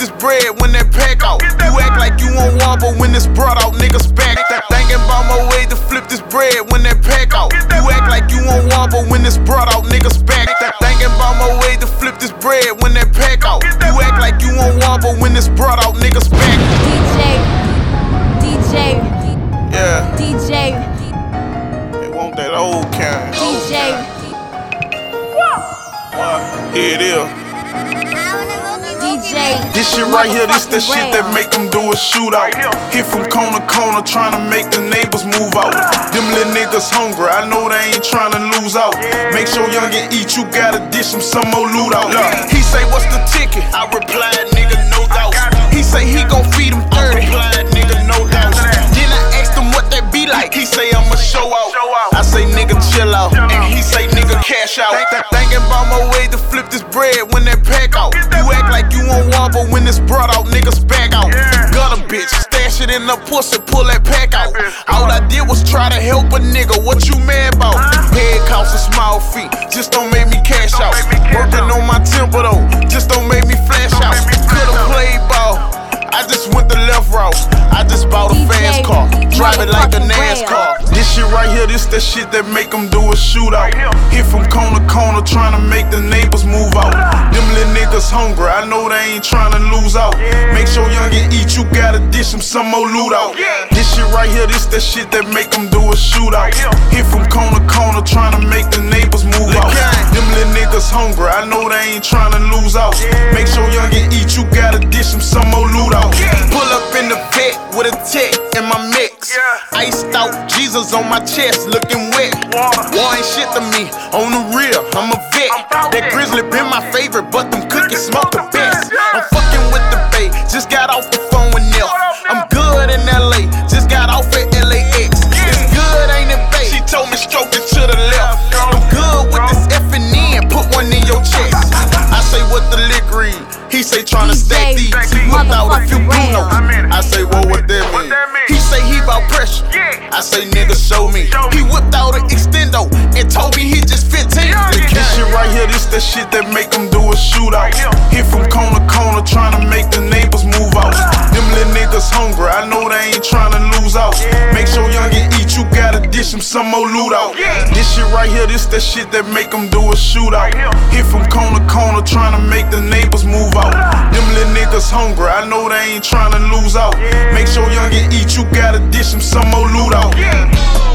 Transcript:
this bread when that pack out. You act like you won't wobble when it's brought out, niggas back. Thinking about my way to flip this bread when that pack out. You act like you won't wobble when it's brought out, niggas back. Thinking about my way to flip this bread when that pack out. You act like you won't wobble when it's brought out, niggas back. DJ, yeah, DJ, they want that old kind. DJ. Here it is. DJ. This shit right here, this the shit that make them do a shootout. Hit from corner to corner, trying to make the neighbors move out. Them little niggas hungry, I know they ain't trying to lose out. Make sure youngin' eat, you gotta dish them some more loot out. He say, what's the ticket? I replied, nigga, no doubt. He say he gon' feed him 30. I replied, nigga, no doubt. Then I asked him what that be like. He say, I'ma show out. I say, nigga, chill out. And he say, nigga, cash out. Thinking about my way to flip this bread when that pack out. You act like you won't wobble when it's brought out, niggas back out. Got a bitch, stash it in the pussy, pull that pack out. All I did was try to help a nigga, what you mad about? Head costs a small fee, just don't make me cash out. Working on my temper though, just don't make me flash out. Could've played ball, I just went the left route. I just bought a fast car, drive it like a NASCAR. This shit right here, this that shit that make them do a shootout. Hit from corner to corner, trying to make the neighbors move out. Them little niggas hungry, I know they ain't trying to lose out. Make sure youngin' eat, you gotta dish them some more loot out. This shit right here, this that shit that make them do a shootout. Hit from corner to corner, trying to make the neighbors move out. Them little niggas hungry, I know they ain't trying to lose out. Make sure youngin' eat, you gotta dish them some more loot out. Pull up in the vet with a tech in my mix. Iced out Jesus on my chest, looking wet. War ain't shit to me, on the real, I'm a vet. That Grizzly been my favorite, but them cookies smoke the best. I'm fucking with the bae, just got off the phone with Neff. I'm good in LA, just got off at LAX. It's good, ain't it, bae? She told me stroke it to the left. I'm good with this F&N, put one in your chest. I say what the lick read, he say tryna stack these. He whipped out a few Brunos, I say well what that mean? He say he bout pressure, I say nigga show me. He whipped out an extendo and told me he just 15. This shit right here, this that shit that make them do a shootout. Hit from corner to corner, trying to make the neighbors move out. Them little niggas hungry, I know they ain't trying to lose out. Make sure youngin' eat, you gotta dish them some more loot out. This shit right here, this that shit that make them do a shootout. Hit from corner to corner, trying to make the neighbors move out. Them little niggas hungry, I know they ain't trying to lose out. Make sure youngin' eat, you gotta dish them some more loot out.